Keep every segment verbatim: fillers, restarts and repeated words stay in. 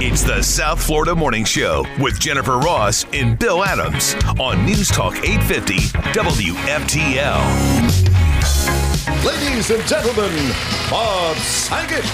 It's the South Florida Morning Show with Jennifer Ross and Bill Adams on News Talk eight fifty W F T L. Ladies and gentlemen, Bob Saget.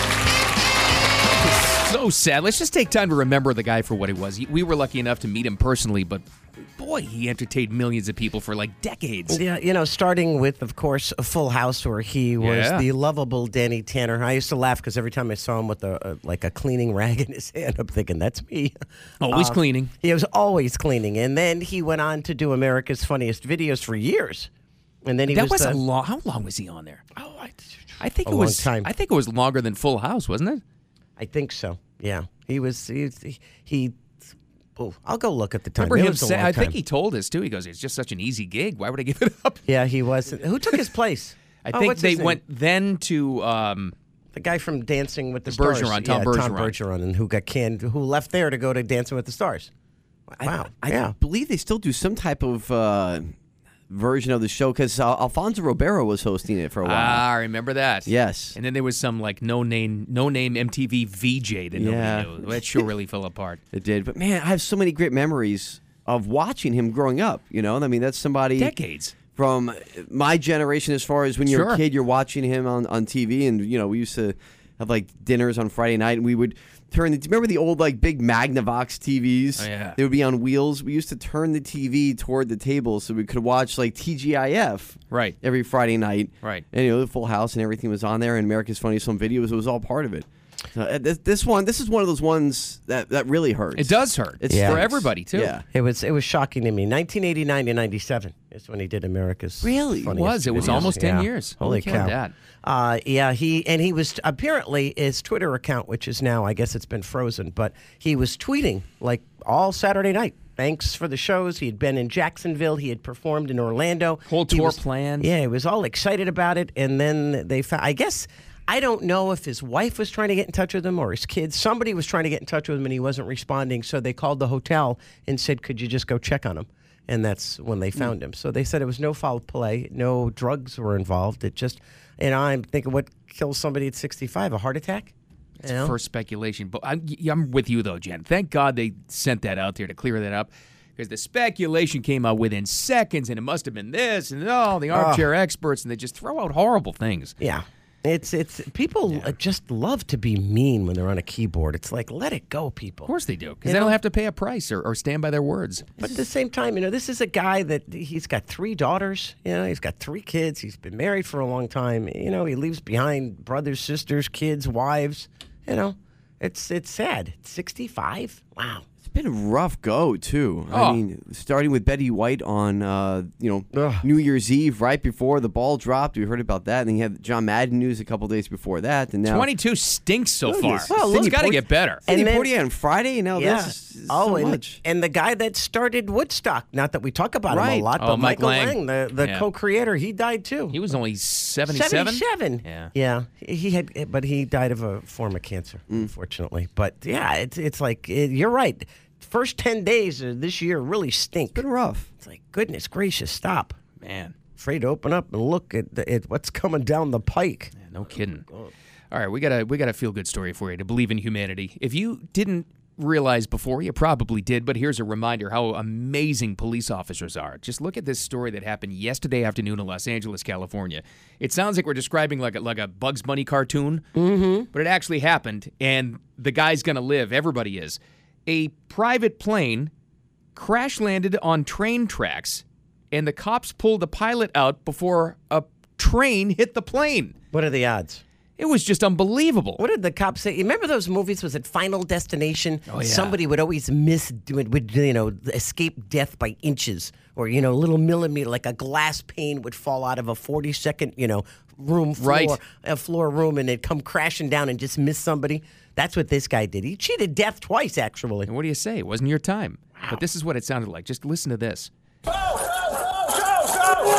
So sad. Let's just take time to remember the guy for what he was. He, we were lucky enough to meet him personally, but boy, he entertained millions of people for like decades. Yeah, you know, starting with, of course, a Full House, where he was Yeah. the lovable Danny Tanner. I used to laugh because every time I saw him with a, a like a cleaning rag in his hand, I'm thinking, that's me. Always Uh, cleaning. He was always cleaning. And then he went on to do America's Funniest Videos for years. And then he That was, was a the- long. How long was he on there? Oh, I, I think a it long was. time. I think it was longer than Full House, wasn't it? I think so. Yeah, he was. He. he, he oh, I'll go look at the time. Remember It him was a saying? long I think time. he told us too. He goes, "It's just such an easy gig. Why would I give it up?" Yeah, he was. Who took his place? I Oh, think what's they his name? went then to. Um, The guy from Dancing with the Bergeron, Stars. Tom yeah, Bergeron. Tom Bergeron, and who got canned, who left there to go to Dancing with the Stars. Wow. I, I yeah. believe they still do some type of uh, version of the show because uh, Alfonso Ribeiro was hosting it for a while. ah, I remember that. Yes. And then there was some like no name, no name M T V V J that Yeah. nobody knew. That show really fell apart. It did. But man, I have so many great memories of watching him growing up. You know, I mean, that's somebody Decades. from my generation as far as when you're Sure. a kid, you're watching him on, on T V. And, you know, we used to have like dinners on Friday night and we would turn the, do you remember the old like big Magnavox T Vs? Oh, yeah. They would be on wheels. We used to turn the T V toward the table so we could watch like T G I F Right. every Friday night. Right. And, you know, the Full House and everything was on there and America's Funniest Home Videos. It was all part of it. So, uh, this, this one, this is one of those ones that, that really hurts. It does hurt. It's for stinks. everybody too. Yeah. It was it was shocking to me. nineteen eighty-nine to ninety-seven is when he did America's Really? It It Funniest was. It was Videos. almost ten Yeah. years. Holy Look at cow! that. Uh, yeah, he and he was apparently his Twitter account, which is now I guess it's been frozen, but he was tweeting like all Saturday night. Thanks for the shows. He had been in Jacksonville. He had performed in Orlando. Whole He tour was- planned. Yeah, he was all excited about it, and then they found. I guess. I don't know if his wife was trying to get in touch with him or his kids. Somebody was trying to get in touch with him and he wasn't responding. So they called the hotel and said, could you just go check on him? And that's when they found him. So they said it was no foul play. No drugs were involved. It just, and I'm thinking what kills somebody at sixty-five? A heart attack? It's You know? first speculation. But I'm, I'm with you, though, Jen. Thank God they sent that out there to clear that up. Because the speculation came out within seconds, and it must have been this, and oh, the armchair experts, and they just throw out horrible things. Yeah. It's, it's, people just love to be mean when they're on a keyboard. It's like, let it go, people. Of course they do, because You they know? don't have to pay a price or, or stand by their words. But at the same time, you know, this is a guy that he's got three daughters. You know, he's got three kids. He's been married for a long time. You know, he leaves behind brothers, sisters, kids, wives. You know, it's it's sad. sixty-five? Wow. It's been a rough go, too. Oh. I mean, starting with Betty White on, uh, you know, Ugh. New Year's Eve, right before the ball dropped. We heard about that. And then you had John Madden news a couple days before that. And now twenty-two stinks so far. Goodness. Well, Sidney it's got to Port- get better. Sidney And then- Poitier on Friday, and now Yeah. this is oh, so and, much. The, and the guy that started Woodstock, not that we talk about him Right. a lot, Oh, but Mike Michael Lang. Lang, the, the Yeah. co-creator, he died too. He was only seventy-seven? seventy-seven. Yeah. Yeah. He had, but he died of a form of cancer, Mm. unfortunately. But yeah, it's it's like it, you're right. First ten days of this year really stink. Been rough. It's like goodness gracious, stop. Man, Afraid to open up and look at, the, at what's coming down the pike. yeah, no kidding. All right, we got a we got a feel good story for you to believe in humanity. If you didn't realize before, you probably did, but here's a reminder how amazing police officers are. Just look at this story that happened yesterday afternoon in Los Angeles, California. It sounds like we're describing like a, like a Bugs Bunny cartoon, mm-hmm. but it actually happened, and the guy's going to live. Everybody is. A private plane crash landed on train tracks, and the cops pulled the pilot out before a train hit the plane. What are the odds? It was just unbelievable. What did the cops say? You remember those movies? Was it Final Destination? Oh, yeah. Somebody would always miss, would, would you know, escape death by inches, or you know, a little millimeter, like a glass pane would fall out of a forty-second, you know, room floor, Right. a floor room, and it'd come crashing down and just miss somebody. That's what this guy did. He cheated death twice, actually. And what do you say? It wasn't your time. But this is what it sounded like. Just listen to this. Go, go, go, go, go!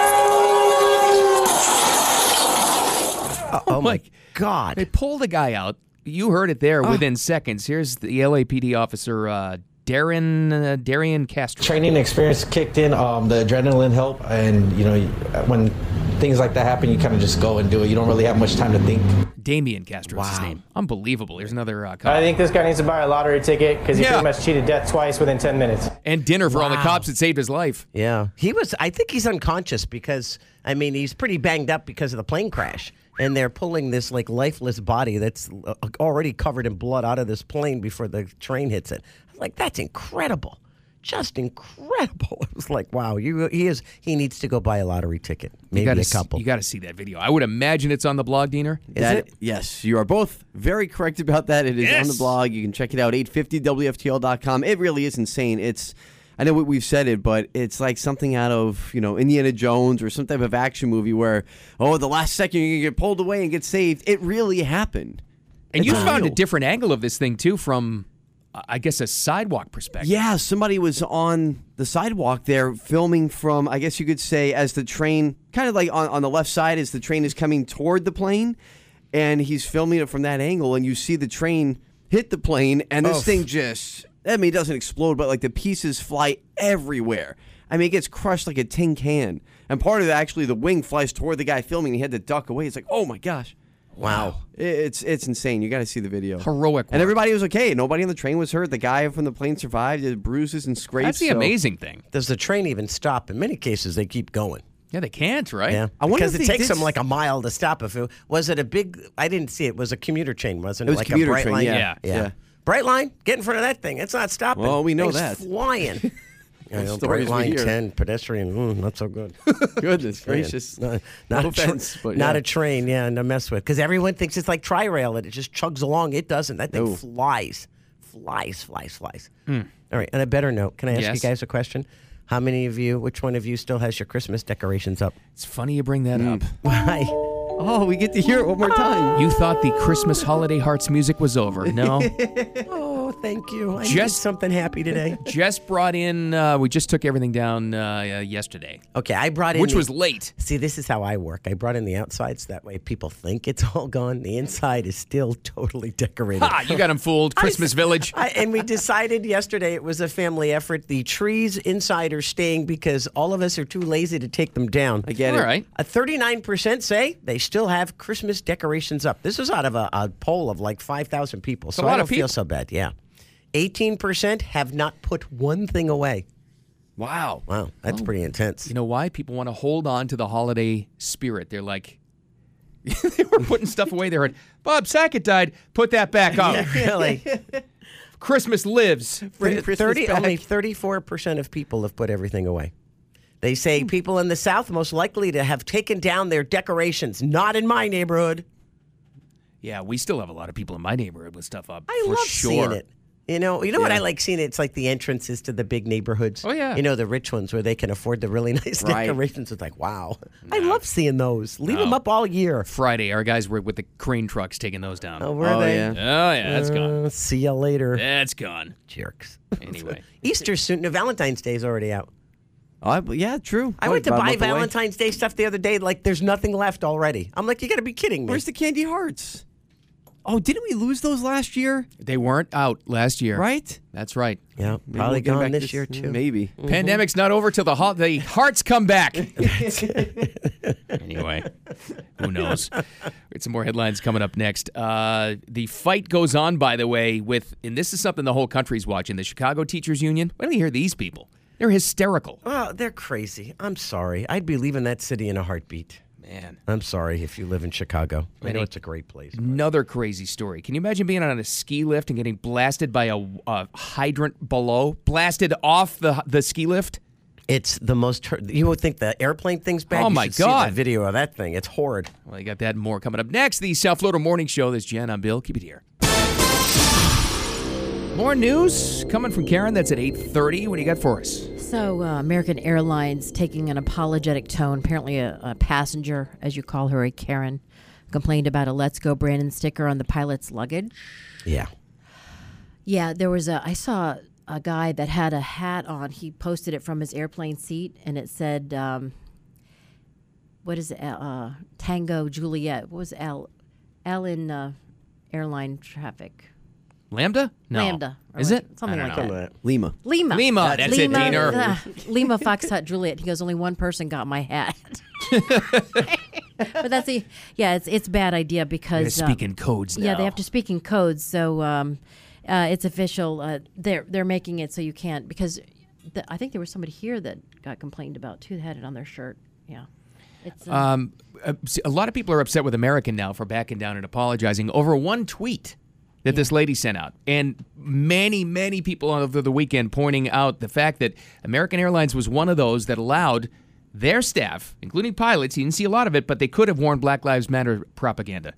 Uh, oh, my God. They pulled the guy out. You heard it there within seconds. Here's the L A P D officer, uh, Darren uh, Darian Castro. Training experience kicked in, um, the adrenaline helped, and you know when things like that happen, you kind of just go and do it. You don't really have much time to think. Damian Castro is his name. Unbelievable. Here's another uh, I think this guy needs to buy a lottery ticket because he Yeah. pretty much cheated death twice within ten minutes. And dinner for all the Wow. cops that saved his life. Yeah, he was. I think he's unconscious because I mean he's pretty banged up because of the plane crash, and they're pulling this like lifeless body that's uh, already covered in blood out of this plane before the train hits it. I was like, that's incredible, just incredible. It was like, wow, you he is. He needs to go buy a lottery ticket, maybe you gotta a couple. See, you got to see that video. I would imagine it's on the blog, Diener. Is That- it? Yes, you are both very correct about that. It is on Yes. the blog. You can check it out, eight fifty W F T L dot com. It really is insane. It's, I know we've said it, but it's like something out of, you know, Indiana Jones or some type of action movie where, oh, the last second you're going to get pulled away and get saved. It really happened. And you It's found a real. different angle of this thing, too, from, uh, I guess, a sidewalk perspective. Yeah, somebody was on the sidewalk there filming from, I guess you could say, as the train, kind of like on, on the left side as the train is coming toward the plane, and he's filming it from that angle, and you see the train hit the plane, and this Oof. thing just, I mean, it doesn't explode, but like the pieces fly everywhere. I mean, it gets crushed like a tin can. And part of it, actually, the wing flies toward the guy filming, and he had to duck away. It's like, oh my gosh. Wow. It's it's insane. You got to see the video. Heroic And work. everybody was okay. Nobody on the train was hurt. The guy from the plane survived. He had bruises and scrapes. That's the so- amazing thing. Does the train even stop? In many cases, they keep going. Yeah, they can't, right? Yeah, I wonder because if it they takes did them like a mile to stop. If it was it a big, I didn't see it. it was a commuter train, wasn't it? It was like commuter a bright train, line. yeah. Yeah. yeah, Yeah. Bright line, get in front of that thing. It's not stopping. Well, we know Thing's that. flying. I know, stories bright we line hear. ten, pedestrian, mm, not so good. Goodness gracious. No, No not, a offense, tra- but not yeah. a train, yeah, to mess with. Because everyone thinks it's like Tri-Rail and it just chugs along. It doesn't. That thing No. flies, flies, flies, flies. All right, on a better note, can I ask Yes. you guys a question? How many of you, which one of you still has your Christmas decorations up? It's funny you bring that up. Why? Oh, we get to hear it one more time. You thought the Christmas holiday hearts music was over. No. Oh, thank you. I just Just- something happy today. Just brought in, uh, we just took everything down uh, uh, yesterday, Okay, I brought in which the- was late. See, this is how I work. I brought in the outside so that way people think it's all gone. The inside is still totally decorated. Ha! You got him fooled. Christmas Village. I, and we decided yesterday it was a family effort. The trees inside are staying because all of us are too lazy to take them down. I get All it. right. A thirty-nine percent say they still have Christmas decorations up. This is out of a, a poll of like five thousand people, so a lot I don't of people. feel so bad. Yeah. eighteen percent have not put one thing away. Wow. Wow, that's pretty intense. You know why? People want to hold on to the holiday spirit. They're like, they were putting stuff away. They heard, Bob Saget died. Put that back on. Really? Christmas lives. Bring Christmas thirty back. only thirty-four percent of people have put everything away. They say people in the South most likely to have taken down their decorations. Not in my neighborhood. Yeah, we still have a lot of people in my neighborhood with stuff up. I for love sure. seeing it. You know, you know what Yeah. I like seeing? It's like the entrances to the big neighborhoods. Oh, yeah. You know, the rich ones where they can afford the really nice Right. decorations. It's like, wow. I love seeing those. Leave them No. up all year. Friday, our guys were with the crane trucks taking those down. Oh, were Oh, they? yeah. Oh, yeah, that's gone. Uh, see you later. That's gone. Jerks. Anyway. Easter's soon. No, Valentine's Day's already out. Oh, I, yeah, true. I What, went to about a buy month away? Valentine's Day stuff the other day. Like, there's nothing left already. I'm like, you got to be kidding me. Where's the candy hearts? Oh, didn't we lose those last year? They weren't out last year. Right? That's right. Yeah, Maybe probably we'll get gone back this year, too. Maybe. Pandemic's not over till the ho- the hearts come back. Anyway, who knows? We got some more headlines coming up next. Uh, the fight goes on, by the way, with, and this is something the whole country's watching, the Chicago Teachers Union. Why don't you hear these people? They're hysterical. Oh, they're crazy. I'm sorry. I'd be leaving that city in a heartbeat. Man. I'm sorry if you live in Chicago. I know Many- it's a great place. Another crazy story. Can you imagine being on a ski lift and getting blasted by a, a hydrant below? Blasted off the the ski lift? It's the most. Ter- you would think the airplane thing's bad. Oh, You my should see God. the video of that thing. It's horrid. Well, you got that and more coming up next. The South Florida Morning Show. This is Jen. I'm Bill. Keep it here. More news coming from Karen. That's at eight thirty. What do you got for us? So, uh, American Airlines taking an apologetic tone. Apparently, a, a passenger, as you call her, a Karen, complained about a "Let's Go Brandon" sticker on the pilot's luggage. Yeah. Yeah, there was a. I saw a guy that had a hat on. He posted it from his airplane seat, and it said, um, "What is it? Uh, Tango Juliet." What was L? L in uh, airline traffic. Lambda? No. Lambda. Or Is like- it? Something I like don't that. Lima. Lima. Lima, that's it, Lima, Diener. uh, Lima Foxtrot Juliet. He goes, only one person got my hat. But that's a yeah, it's it's a bad idea because They're um, speaking codes now. yeah, they have to speak in codes. So um, uh, it's official. Uh, they're they're making it so you can't because the, I think there was somebody here that got complained about too. That had it on their shirt. Yeah, it's uh, Um, a a lot of people are upset with American now for backing down and apologizing over one tweet that this lady sent out. And many, many people over the weekend pointing out the fact that American Airlines was one of those that allowed their staff, including pilots, you didn't see a lot of it, but they could have worn Black Lives Matter propaganda.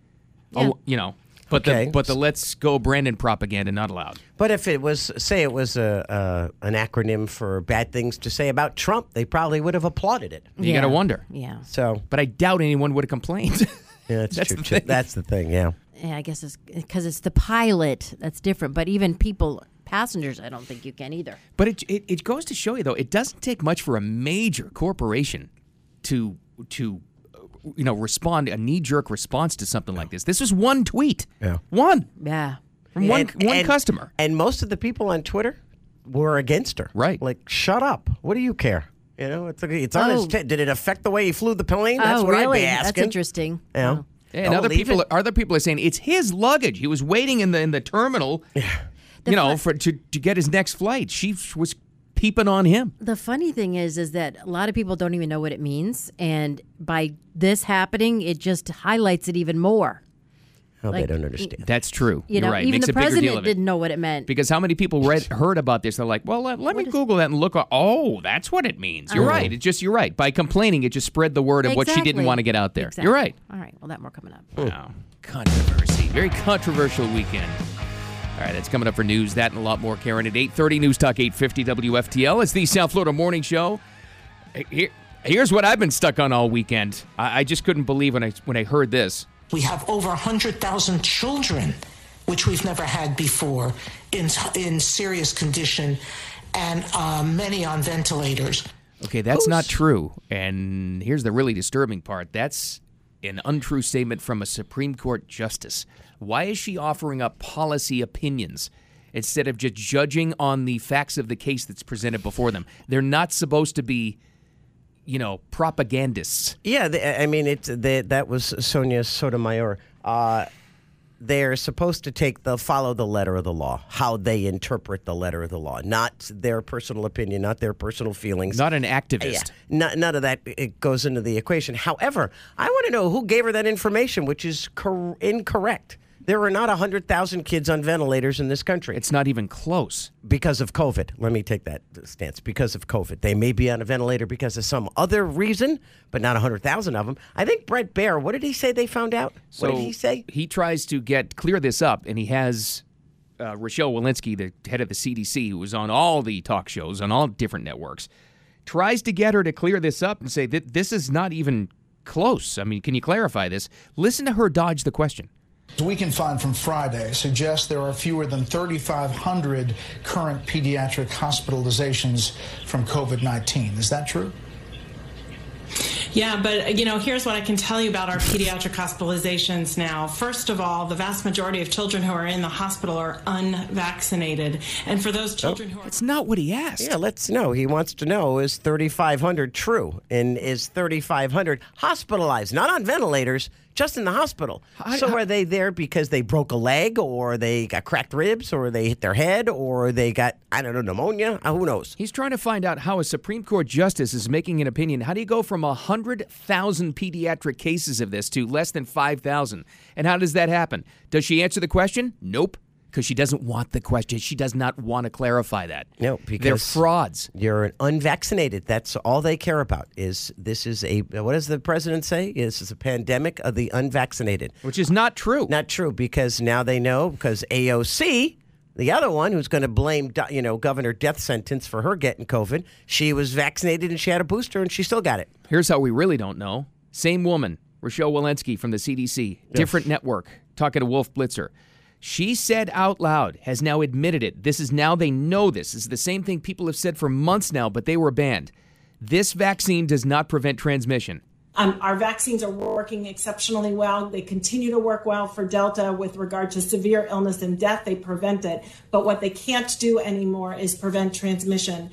Yeah. Oh, you know, but Okay. the but the Let's Go Brandon propaganda not allowed. But if it was, say, it was a, a an acronym for bad things to say about Trump, they probably would have applauded it. You yeah. got to wonder. Yeah. So But I doubt anyone would have complained. yeah, that's, That's true. the too. thing. That's the thing. Yeah. Yeah, I guess it's because it's the pilot that's different. But even people, passengers, I don't think you can either. But it, it it goes to show you though, it doesn't take much for a major corporation to to uh, you know respond a knee jerk response to something like this. This was one tweet. Yeah. One Yeah. from one And- one and- customer. And most of the people on Twitter were against her. Right. Like, shut up. What do you care? You know, it's it's on his. Oh. T- did it affect the way he flew the plane? That's oh, what really? I'd be That's asking. interesting. Yeah. Oh. And Oh, other leave people it. other people are saying it's his luggage. He was waiting in the in the terminal. You know, for to, to get his next flight. She was peeping on him. The funny thing is, is that a lot of people don't even know what it means, and by this happening, it just highlights it even more. Oh, Like, they don't understand. That's true. You You're know, right. even Makes the a bigger deal president of it. didn't know what it meant. Because how many people read heard about this? They're like, well, let, let me Google that and look. Oh, that's what it means. You're Oh. right. It's just you're right. By complaining, it just spread the word of what she didn't Exactly. want to get out there. Exactly. You're right. All right. Well, that more coming up. Wow. Controversy. Very controversial weekend. All right, that's coming up for news. That and a lot more, Karen, at eight thirty, News Talk eight fifty W F T L. It's the South Florida Morning Show. Here, here's what I've been stuck on all weekend. I, I just couldn't believe when I when I heard this. We have over one hundred thousand children, which we've never had before, in in serious condition, and uh, many on ventilators. Okay, that's not true. And here's the really disturbing part. That's an untrue statement from a Supreme Court justice. Why is she offering up policy opinions instead of just judging on the facts of the case that's presented before them? They're not supposed to be, you know, propagandists. Yeah, the, I mean, it's the, that was Sonia Sotomayor. Uh, they're supposed to take the follow the letter of the law, how they interpret the letter of the law, not their personal opinion, not their personal feelings. Not an activist. Yeah, not, none of that it goes into the equation. However, I want to know who gave her that information, which is cor- incorrect. There are not one hundred thousand kids on ventilators in this country. It's not even close. Because of COVID. Let me take that stance. Because of COVID. They may be on a ventilator because of some other reason, but not one hundred thousand of them. I think Brett Baer, what did he say they found out? So what did he say? He tries to get clear this up, and he has uh, Rochelle Walensky, the head of the C D C, who was on all the talk shows on all different networks, tries to get her to clear this up and say that this is not even close. I mean, can you clarify this? Listen to her dodge the question. We can find from Friday suggests there are fewer than thirty-five hundred current pediatric hospitalizations from COVID nineteen. Is that true? Yeah, but, you know, here's what I can tell you about our pediatric hospitalizations now. First of all, the vast majority of children who are in the hospital are unvaccinated. And for those children who are... That's not what he asked. Yeah, let's know. He wants to know, is thirty-five hundred true? And is thirty-five hundred hospitalized? Not on ventilators, just in the hospital. I- so I- are they there because they broke a leg, or they got cracked ribs, or they hit their head, or they got, I don't know, pneumonia? Uh, who knows? He's trying to find out how a Supreme Court justice is making an opinion. How do you go from one hundred thousand pediatric cases of this to less than five thousand? And how does that happen? Does she answer the question? Nope. Because she doesn't want the question. She does not want to clarify that. No, because they're frauds. You're an unvaccinated. That's all they care about. Is this is a what does the president say? This is a pandemic of the unvaccinated, Which is not true. Not true, because now they know, because A O C, the other one who's going to blame you know Governor death sentence for her getting COVID, she was vaccinated and she had a booster and she still got it. Here's how we really don't know. Same woman, Rochelle Walensky from the C D C, different network, talking to Wolf Blitzer. She said out loud, has now admitted it. This is now they know this. This is the same thing people have said for months now, but they were banned. This vaccine does not prevent transmission. Um, our vaccines are working exceptionally well. They continue to work well for Delta with regard to severe illness and death. They prevent it. But what they can't do anymore is prevent transmission.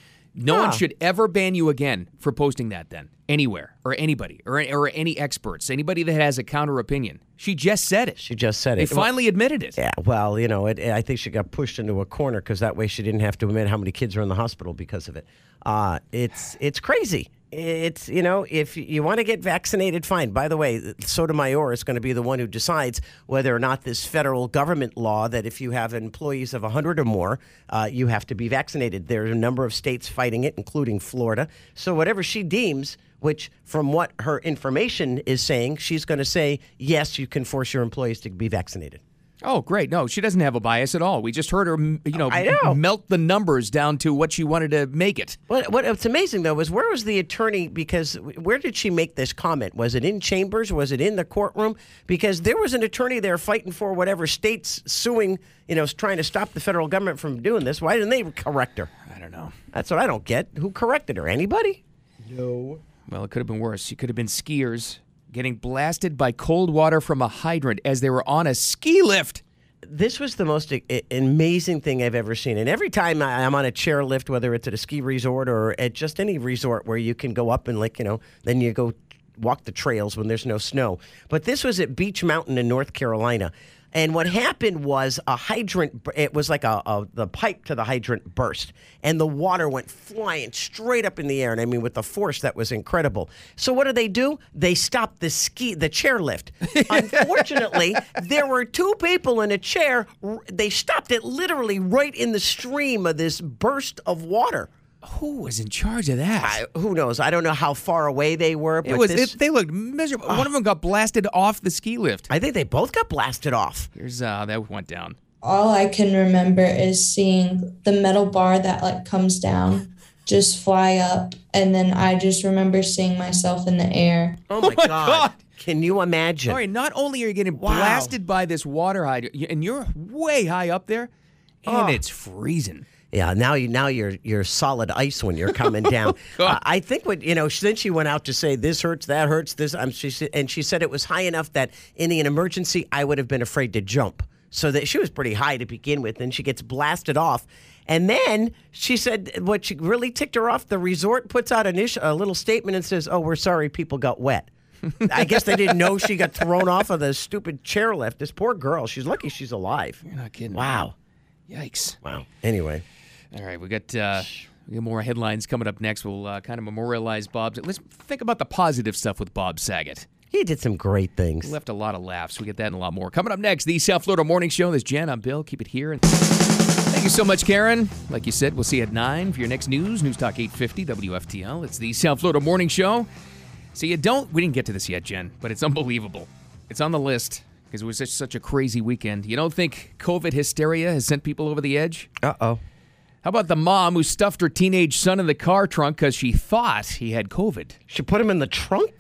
No Huh. one should ever ban you again for posting that then, anywhere, or anybody, or, or any experts, anybody that has a counter opinion. She just said it. She just said They it. finally admitted it. Yeah, well, you know, it, I think she got pushed into a corner because that way she didn't have to admit how many kids are in the hospital because of it. Uh, it's it's crazy. It's, you know, if you want to get vaccinated, fine. By the way, Sotomayor is going to be the one who decides whether or not this federal government law that if you have employees of one hundred or more, uh, you have to be vaccinated. There are a number of states fighting it, including Florida. So whatever she deems, which from what her information is saying, she's going to say, yes, you can force your employees to be vaccinated. Oh, great. No, she doesn't have a bias at all. We just heard her, m- you know, I know. melt the numbers down to what she wanted to make it. What, what what's amazing though is where was the attorney? Because where did she make this comment? Was it in chambers? Was it in the courtroom? Because there was an attorney there fighting for whatever states suing, you know, trying to stop the federal government from doing this. Why didn't they correct her? I don't know. That's what I don't get. Who corrected her? Anybody? No. Well, it could have been worse. She could have been skiers getting blasted by cold water from a hydrant as they were on a ski lift. This was the most a- amazing thing I've ever seen. And every time I- I'm on a chairlift, whether it's at a ski resort or at just any resort where you can go up and, like, you know, then you go walk the trails when there's no snow. But this was at Beach Mountain in North Carolina. And what happened was a hydrant, it was like a, a the pipe to the hydrant burst, and the water went flying straight up in the air. And I mean, with the force that was incredible. So what did they do? They stopped the ski, the chairlift. Unfortunately, there were two people in a chair. They stopped it literally right in the stream of this burst of water. Who was in charge of that? I, who knows? I don't know how far away they were. But It was. this, It, they looked miserable. One of them got blasted off the ski lift. I think they both got blasted off. Here's uh, how that went down. All I can remember is seeing the metal bar that like comes down just fly up, and then I just remember seeing myself in the air. Oh my, my God. God. Can you imagine? All right, not only are you getting Wow. blasted by this water hydrant, and you're way high up there, and Oh. it's freezing. Yeah, now you now you're you're solid ice when you're coming down. uh, I think what you know. Then she went out to say this hurts, that hurts, this. Um, she said, and she said it was high enough that in an emergency I would have been afraid to jump. So that she was pretty high to begin with, and she gets blasted off. And then she said what she really ticked her off. The resort puts out an ish, a little statement and says, "Oh, we're sorry, people got wet." I guess they didn't know she got thrown off of the stupid chairlift. This poor girl. She's lucky she's alive. You're not kidding. Wow. Yikes. Wow. Anyway. All right, we got, uh, we got more headlines coming up next. We'll uh, kind of memorialize Bob's. Let's think about the positive stuff with Bob Saget. He did some great things. He left a lot of laughs. We get that and a lot more. Coming up next, the South Florida Morning Show. There's Jen. I'm Bill. Keep it here. And thank you so much, Karen. Like you said, we'll see you at nine for your next news. News Talk eight fifty W F T L. It's the South Florida Morning Show. So you don't, we didn't get to this yet, Jen, but it's unbelievable. It's on the list because it was just such a crazy weekend. You don't think COVID hysteria has sent people over the edge? Uh-oh. How about the mom who stuffed her teenage son in the car trunk because she thought he had COVID? She put him in the trunk?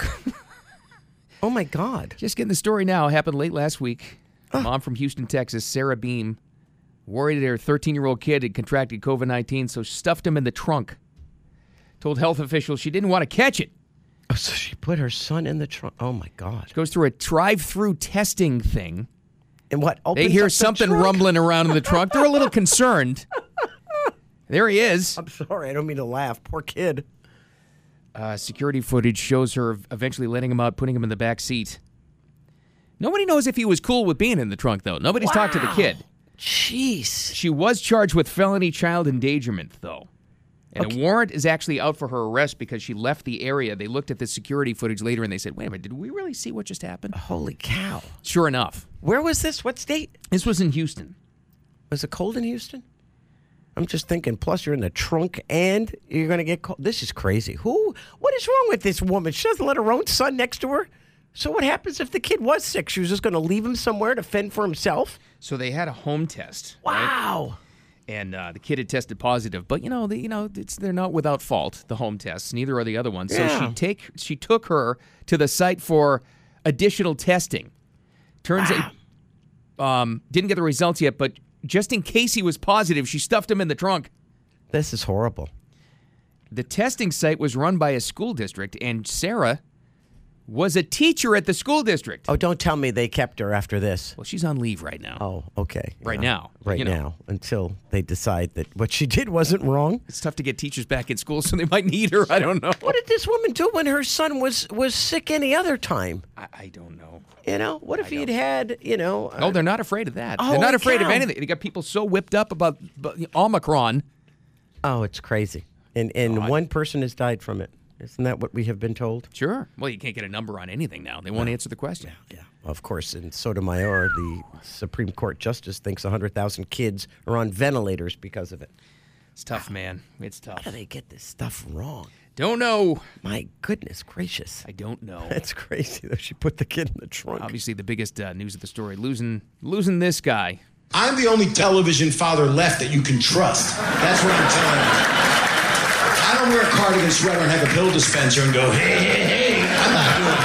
Oh, my God. Just getting the story now. It happened late last week. A mom from Houston, Texas, Sarah Beam, worried that her thirteen-year-old kid had contracted COVID nineteen, so stuffed him in the trunk. Told health officials she didn't want to catch it. Oh, so she put her son in the trunk. Oh, my God. She goes through a drive-through testing thing. And what? They opens hear up the something trunk? rumbling around in the trunk. They're a little concerned. There he is. I'm sorry. I don't mean to laugh. Poor kid. Uh, security footage shows her eventually letting him out, putting him in the back seat. Nobody knows if he was cool with being in the trunk, though. Nobody's talked to the kid. Jeez. She was charged with felony child endangerment, though. And Okay. a warrant is actually out for her arrest because she left the area. They looked at the security footage later and they said, wait a minute, did we really see what just happened? Holy cow. Sure enough. Where was this? What state? This was in Houston. Was it cold in Houston? I'm just thinking, plus you're in the trunk and you're going to get cold. This is crazy. Who? What is wrong with this woman? She doesn't let her own son next to her. So what happens if the kid was sick? She was just going to leave him somewhere to fend for himself? So they had a home test. Wow. Right? And uh, the kid had tested positive. But, you know, the, you know it's, they're not without fault, the home tests. Neither are the other ones. Yeah. So she take she took her to the site for additional testing. Turns Wow. out, um, didn't get the results yet, but just in case he was positive, she stuffed him in the trunk. This is horrible. The testing site was run by a school district, and Sarah was a teacher at the school district. Oh, don't tell me they kept her after this. Well, she's on leave right now. Oh, okay. Right Yeah. now. Right you know. now, until they decide that what she did wasn't wrong. It's tough to get teachers back in school, so they might need her. I don't know. What did this woman do when her son was was sick any other time? I, I don't know. You know, what if he'd had, you know... No, they're not afraid of that. Oh, they're not holy afraid cow. of anything. They got people so whipped up about, about Omicron. Oh, it's crazy. And and God. one person has died from it. Isn't that what we have been told? Sure. Well, you can't get a number on anything now. They won't answer the question. Yeah. Of course, in Sotomayor, the Supreme Court justice thinks one hundred thousand kids are on ventilators because of it. It's tough, man. It's tough. How do they get this stuff wrong? Don't know. My goodness gracious. I don't know. That's crazy, though. She put the kid in the trunk. Obviously, the biggest uh, news of the story, losing losing this guy. I'm the only television father left that you can trust. That's what I'm telling you. I don't wear a cardigan sweater and have a pill dispenser and go, hey, hey, hey. I'm not doing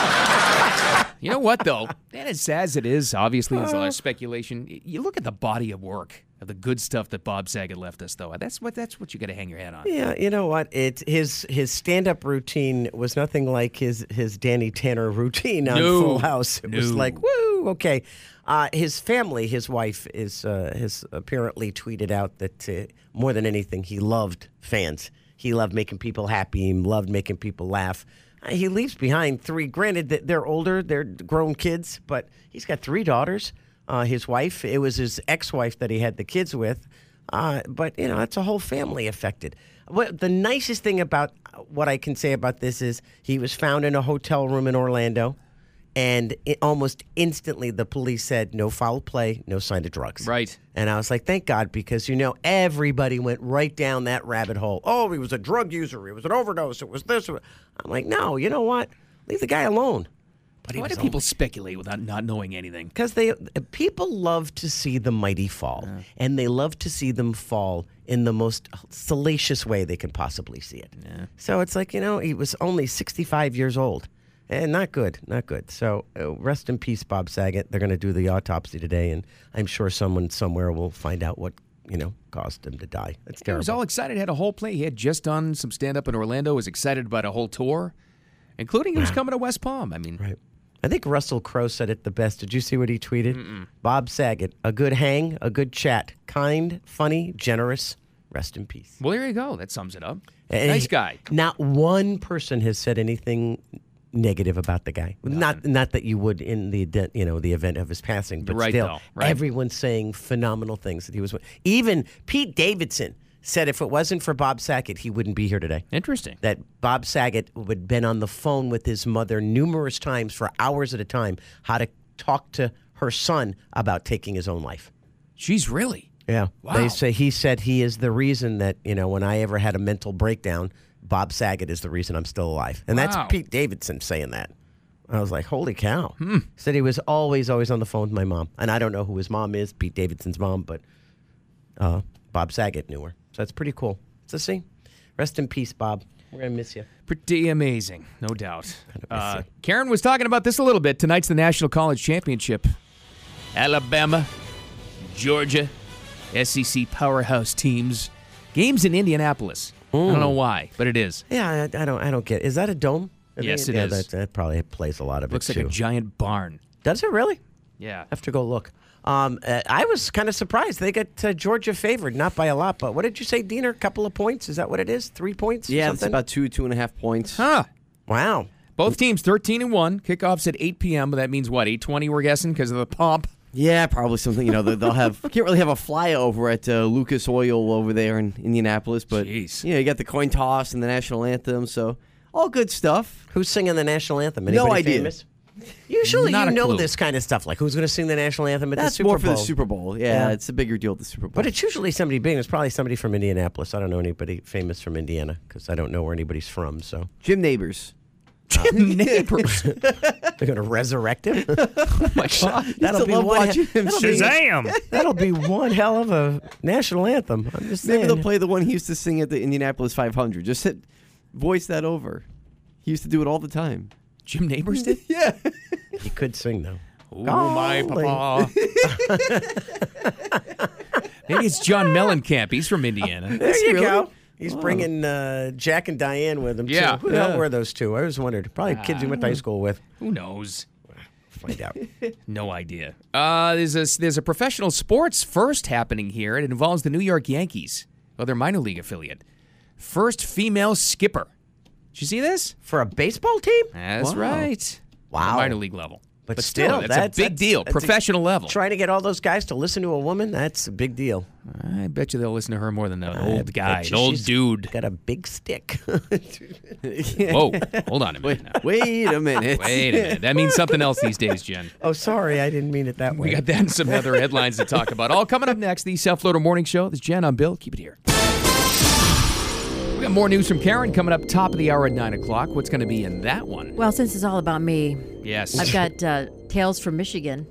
that. You know what, though? And as sad as it is, obviously, there's a lot of speculation. You look at the body of work of the good stuff that Bob Saget left us, though. That's what that's what you got to hang your hat on. Yeah, you know what? It his his stand up routine was nothing like his his Danny Tanner routine on No. Full House. It was No. like, woo, okay. Uh, his family, his wife, is uh, has apparently tweeted out that uh, more than anything, he loved fans. He loved making people happy. He loved making people laugh. Uh, he leaves behind three. Granted, that they're older, they're grown kids, but he's got three daughters. Uh, his wife, it was his ex-wife that he had the kids with. Uh, but, you know, that's a whole family affected. What, the nicest thing about what I can say about this is he was found in a hotel room in Orlando, and it, almost instantly the police said no foul play, no sign of drugs. Right. And I was like, thank God, because, you know, everybody went right down that rabbit hole. Oh, he was a drug user. It was an overdose. It was this. I'm like, no, you know what? Leave the guy alone. But he Why was do people speculate without not knowing anything? Because they people love to see the mighty fall, Uh. and they love to see them fall in the most salacious way they can possibly see it. Yeah. So it's like, you know, he was only sixty-five years old. And not good, not good. So uh, rest in peace, Bob Saget. They're going to do the autopsy today, and I'm sure someone somewhere will find out what, you know, caused him to die. It's He terrible. was all excited, had a whole play. He had just done some stand-up in Orlando, was excited about a whole tour, including he was coming to West Palm. I mean, right. I think Russell Crowe said it the best. Did you see what he tweeted? Mm-mm. Bob Saget, a good hang, a good chat, kind, funny, generous. Rest in peace. Well, there you go. That sums it up. And Nice he- guy. Not one person has said anything negative about the guy. Not not that you would in the de- you know the event of his passing, but You're right, still, though. Right. everyone's saying phenomenal things that he was. Even Pete Davidson said if it wasn't for Bob Saget, he wouldn't be here today. Interesting. That Bob Saget would have been on the phone with his mother numerous times for hours at a time, how to talk to her son about taking his own life. She's really. Yeah. Wow. They say he said he is the reason that, you know, when I ever had a mental breakdown, Bob Saget is the reason I'm still alive. And Wow. that's Pete Davidson saying that. I was like, holy cow. Hmm. Said he was always, always on the phone with my mom. And I don't know who his mom is, Pete Davidson's mom, but uh, Bob Saget knew her. So that's pretty cool. So see, rest in peace, Bob. We're going to miss you. Pretty amazing, no doubt. miss Uh, you. Karen was talking about this a little bit. Tonight's the National College Championship. Alabama, Georgia, S E C powerhouse teams. Games in Indianapolis. I don't know why, but it is. Yeah, I, I don't I don't get Is that a dome? Are Yes, they- it yeah, is. That, that probably plays a lot of Looks it, like too. a giant barn. Does it really? Yeah. I have to go look. Um, uh, I was kind of surprised. They got uh, Georgia favored, not by a lot, but what did you say, Diener? A couple of points? Is that what it is? Three points? or Yeah, it's something? about two, two and a half points. Huh. Wow. Both teams thirteen and one. Kickoffs at eight p.m., but that means what, eight twenty we're guessing because of the pomp? Yeah, probably something. You know, they- they'll have can't really have a flyover at uh, Lucas Oil over there in Indianapolis, but Jeez. you know, you got the coin toss and the national anthem, so all good stuff. Who's singing the national anthem? No Anybody idea. famous? Usually Not you a know clue. this kind of stuff, like who's going to sing the national anthem at That's the Super more Bowl. for the Super Bowl. Yeah, Yeah. it's a bigger deal at the Super Bowl. But it's usually somebody big. It's probably somebody from Indianapolis. I don't know anybody famous from Indiana because I don't know where anybody's from. So Jim Neighbors. Jim Neighbors. they're going to resurrect him. Oh, my God. That'll to be love one. watching him that'll, be, Shazam! that'll be one hell of a national anthem. I'm just Maybe saying. they'll play the one he used to sing at the Indianapolis five hundred. Just hit, voice that over. He used to do it all the time. Jim Neighbors did? Yeah. He could sing though. Oh, my Golly. papa. Maybe it's John Mellencamp. He's from Indiana. There you really? go. He's Oh. bringing uh, Jack and Diane with him, Yeah. too. Who the Yeah. hell were those two? I always wondered. Probably kids he went to high school with. Who knows? Find out. No idea. Uh, there's a there's a professional sports first happening here. It involves the New York Yankees, well, their minor league affiliate. First female skipper. Did you see this? For a baseball team? That's Wow. right. Wow. Minor league level. But, But still, still, that's a big deal. that's Professional level. Trying to get all those guys to listen to a woman, that's a big deal. I bet you they'll listen to her more than the I old bet guy, you the old she's dude. Got a big stick. Whoa, hold on a minute. now. Wait a minute. Wait a minute. That means something else these days, Jen. Oh, sorry, I didn't mean it that way. We got that and some other headlines to talk about. All coming up next, the South Florida Morning Show. This is Jen. I'm Bill. Keep it here. We got more news from Karen coming up top of the hour at nine o'clock. What's going to be in that one? Well, since it's all about me, Yes. I've got uh, Tales from Michigan.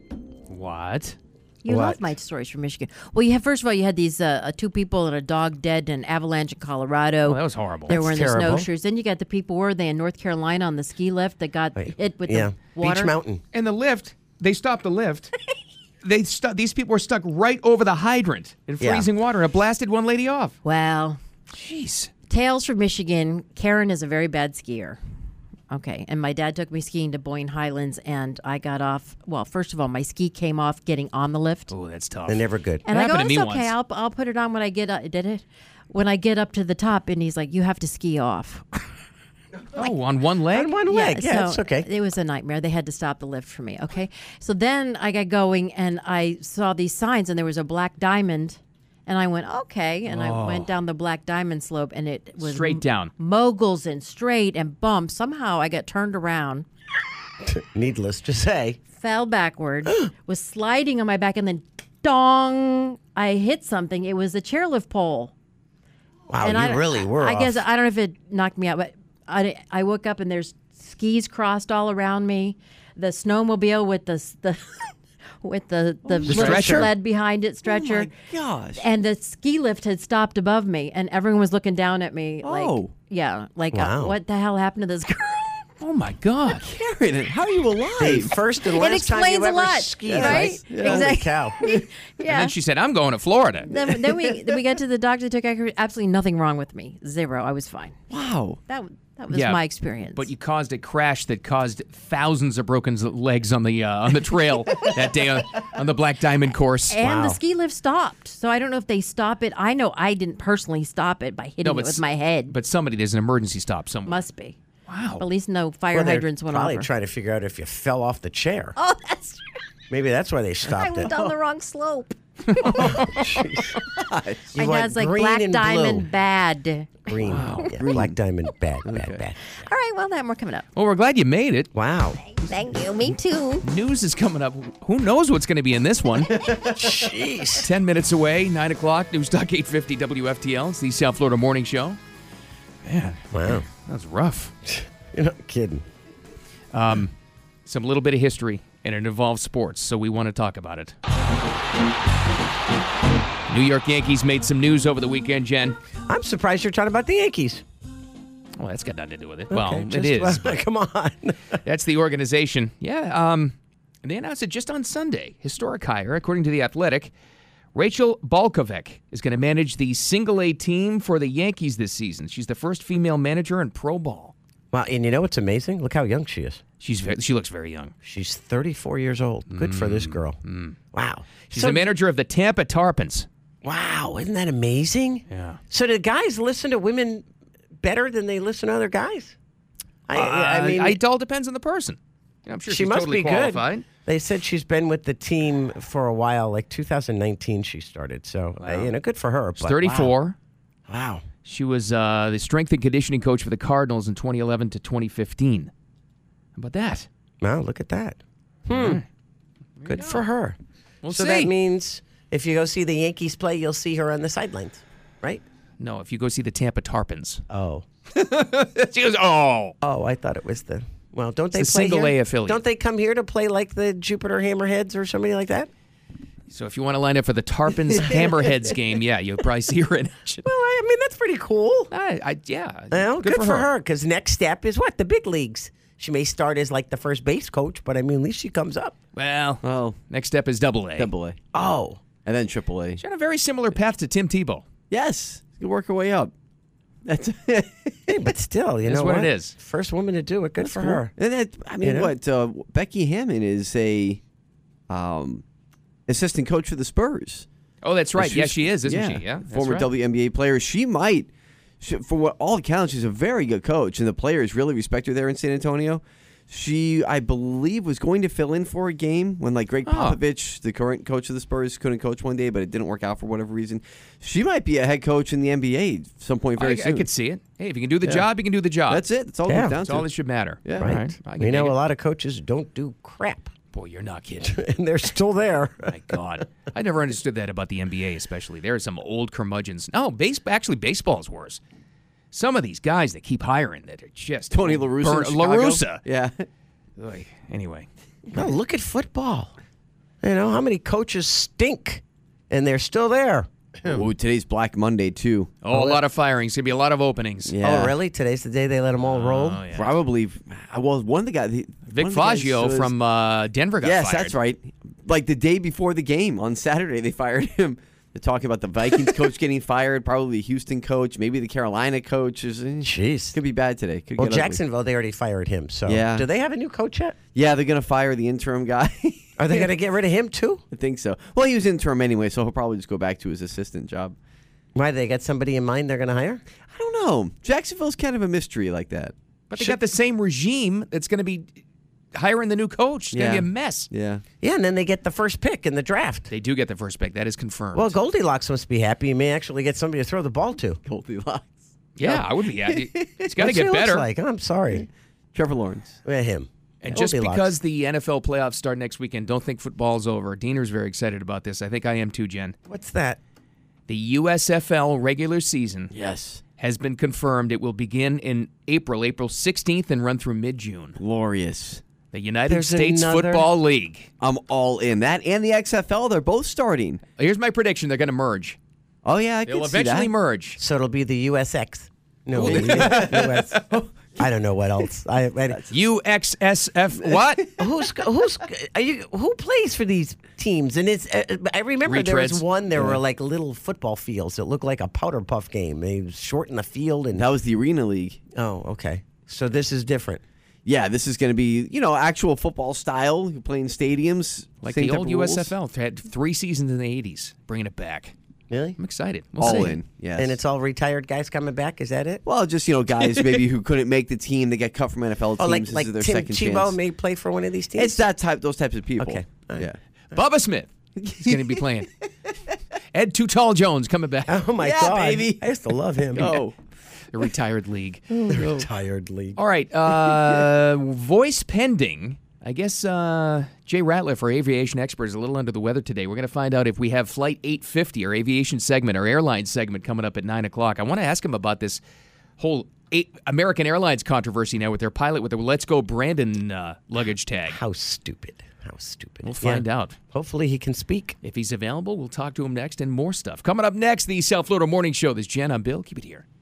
What? You What? love my stories from Michigan. Well, you have first of all, you had these uh, uh, two people and a dog dead in an avalanche in Colorado. Oh, that was horrible. They were in That's the terrible. snowshoes. Then you got the people, where were they, in North Carolina on the ski lift that got hit with yeah, the water? Beach Mountain. And the lift, they stopped the lift. they stu- These people were stuck right over the hydrant in Yeah. freezing water, and it blasted one lady off. Well, Jeez. Tales from Michigan. Karen is a very bad skier. Okay, and my dad took me skiing to Boyne Highlands, and I got off. Well, first of all, my ski came off getting on the lift, Oh, that's tough. They're never good. and That I go, happened to "It's me okay. once. I'll I'll put it on when I get up." Did it? When I get up to the top, and he's like, "You have to ski off." Oh, on one leg? On one leg, yeah, so it's okay. It was a nightmare. They had to stop the lift for me. Okay, so then I got going, and I saw these signs, and there was a black diamond. And I went, okay. And I went down the Black Diamond slope, and it was Straight down. moguls and straight and bumps. Somehow I got turned around, Needless to say. fell backward, was sliding on my back, and then dong, I hit something. It was a chairlift pole. Wow, and you I, really were I off. guess, I don't know if it knocked me out, but I, I woke up, and there's skis crossed all around me. The snowmobile with the... the with the, the, little stretcher? sled behind it, stretcher. Oh, my gosh. And the ski lift had stopped above me, and everyone was looking down at me. Like, Oh. yeah, like, Wow. uh, what the hell happened to this girl? Oh, my God. Karen, how are you alive? Hey, first and It last time you explains a ever lot, skied, right? right? Yeah. Holy Exactly. cow. And Yeah. then she said, I'm going to Florida. then, then we then we got to the doctor. Took absolutely nothing wrong with me. Zero. I was fine. Wow. That that was Yeah, my experience. But you caused a crash that caused thousands of broken legs on the uh, on the trail that day on, on the Black Diamond course. and Wow. the ski lift stopped. So I don't know if they stop it. I know I didn't personally stop it by hitting it with s- my head. But somebody, there's an emergency stop somewhere. Must be. Wow. At least no fire Well, they're hydrants went probably off. trying to figure out if you fell off the chair. Oh, that's true. Maybe that's why they I stopped went it. down the wrong slope. You My went dad's like green Black and Diamond blue. bad. Green. Yeah, Black Diamond, bad, bad, bad. All right, well, that more coming up. Well, we're glad you made it. Wow. Thank you. Me too. News is coming up. Who knows what's going to be in this one? Jeez. Ten minutes away, nine o'clock, News Talk eight fifty W F T L. It's the South Florida Morning Show. Man, Wow. that's rough. You're not kidding. Um, some little bit of history, and it involves sports, so we want to talk about it. New York Yankees made some news over the weekend, Jen. I'm surprised you're talking about the Yankees. Well, that's got nothing to do with it. Well, Okay, it just- is. well, but come on. that's the organization. Yeah, um, and they announced it just on Sunday. Historic hire, according to The Athletic. Rachel Balkovec is going to manage the single-A team for the Yankees this season. She's the first female manager in pro ball. Wow, and you know what's amazing? Look how young she is. She's very, she looks very young. She's thirty-four years old. Good for this girl. Wow. She's So- the manager of the Tampa Tarpons. Wow, isn't that amazing? Yeah. So do guys listen to women better than they listen to other guys? I, I I mean, it all depends on the person. You know, I'm sure she she's must totally be qualified. good. They said she's been with the team for a while, like two thousand nineteen she started. So, uh, you know, good for her. She's but thirty-four. Wow. wow. She was uh, the strength and conditioning coach for the Cardinals in twenty eleven to twenty fifteen. How about that? Wow, look at that. Hmm. Good for her. We'll so see. that means if you go see the Yankees play, you'll see her on the sidelines, right? No, if you go see the Tampa Tarpons. Oh. She goes, oh. Oh, I thought it was the... Well, don't they It's the play single here? A affiliate. Don't they come here to play like the Jupiter Hammerheads or somebody like that? So if you want to line up for the Tarpons Hammerheads game, yeah, you'll probably see her in action. Well, I, I mean, that's pretty cool. I, I, yeah. Well, good, for, her, because next step is what? The big leagues. She may start as like the first base coach, but I mean, at least she comes up. Well, Well, next step is double A. double A. Oh. And then triple A. She's on a very similar path to Tim Tebow. Yes. You work your way up. That's Hey, but still, you That's know what what it is. First woman to do it. Good for cool. her. And that, I mean, You know? what? Uh, Becky Hammon is a um, assistant coach for the Spurs. Oh, that's right. She's- Yeah, she is, isn't she? Yeah, that's former right. W N B A player. She might, she, for what all accounts, she's a very good coach, and the players really respect her there in San Antonio. She, I believe, was going to fill in for a game when, like, Greg Oh. Popovich, the current coach of the Spurs, couldn't coach one day, but it didn't work out for whatever reason. She might be a head coach in the N B A at some point very I, soon. I could see it. Hey, if you can do the Yeah. job, you can do the job. That's it. That's all it Yeah. comes down That's to. all that should matter. Yeah. All Right. right. I can We know dig a it. lot of coaches don't do crap, Boy, you're not kidding. and they're still there. My God. I never understood that about the N B A, especially. There are some old curmudgeons. No, base, actually, baseball's worse. Some of these guys that keep hiring that are just Tony La Russa. burn- in Chicago. La Russa. Yeah. Oy, Anyway. No, look at football. You know how many coaches stink, and they're still there. Ooh, today's Black Monday, too. Oh, a lot of firings. Going to be a lot of openings. Yeah. Oh, really? Today's the day they let them all roll. Oh, yeah. Probably. Well, one of the guys. the- Vic one of the guys Fangio was- from uh, Denver got Yes, fired. that's right. Like the day before the game on Saturday, they fired him. They're talking about the Vikings coach getting fired, probably the Houston coach, maybe the Carolina coach. Is, Jeez. Could be bad today. Could Well, get ugly. Jacksonville, they already fired him. So, Yeah. do they have a new coach yet? Yeah, they're going to fire the interim guy. Are they going to get rid of him too? I think so. Well, he was interim anyway, so he'll probably just go back to his assistant job. Why, they got somebody in mind they're going to hire? I don't know. Jacksonville's kind of a mystery like that. But they got the same regime that's going to be hiring the new coach. It's going to Yeah. be a mess. Yeah. Yeah, and then they get the first pick in the draft. They do get the first pick. That is confirmed. Well, Goldilocks must be happy. He may actually get somebody to throw the ball to. Goldilocks. yeah, I would be happy. It's got to That's what get he looks better. Like. I'm sorry. Trevor Lawrence. Yeah, him. And just Goldilocks. because the N F L playoffs start next weekend, don't think football's over. Diener's very excited about this. I think I am too, Jen. What's that? The U S F L regular season Yes. has been confirmed. It will begin in April, April sixteenth, and run through mid-June. Glorious. The United There's States another- Football League. I'm all in. That and the X F L, they're both starting. Here's my prediction. They're going to merge. Oh, yeah, I They'll can see eventually that. merge. So it'll be the U S X. No, U S. I don't know what else. I, I U X S F what? who's who's are you, who plays for these teams? And it's uh, I remember there was Retreads. one. There were like little football fields that looked like a powder puff game. They shortened the field and That was the Arena League. oh, okay. So this is different. Yeah, this is going to be, you know, actual football style. You're playing stadiums. Like same the type old of U S rules. F L. They had three seasons in the eighties. Bringing it back. Really? I'm excited. We'll All see. in, yes. And it's all retired guys coming back. Is that it? Well, just, you know, guys maybe who couldn't make the team, they get cut from N F L teams. Oh, like This like is their Tim second Tebow chance. may play for one of these teams. It's that type, those types of people. Okay. All right. Yeah. Bubba Smith is going to be playing. Ed Too Tall Jones coming back. Oh my Yeah, God, baby. I used to love him. Oh. The retired league. Retired league. All right. Uh, voice pending. I guess uh, Jay Ratliff, our aviation expert, is a little under the weather today. We're going to find out if we have Flight eight fifty, our aviation segment, our airline segment, coming up at nine o'clock. I want to ask him about this whole eight American Airlines controversy now with their pilot with the Let's Go Brandon uh, luggage tag. How stupid. How stupid. We'll find Yeah. out. Hopefully he can speak. If he's available, we'll talk to him next and more stuff. Coming up next, the South Florida Morning Show. This is Jen. I'm Bill. Keep it here.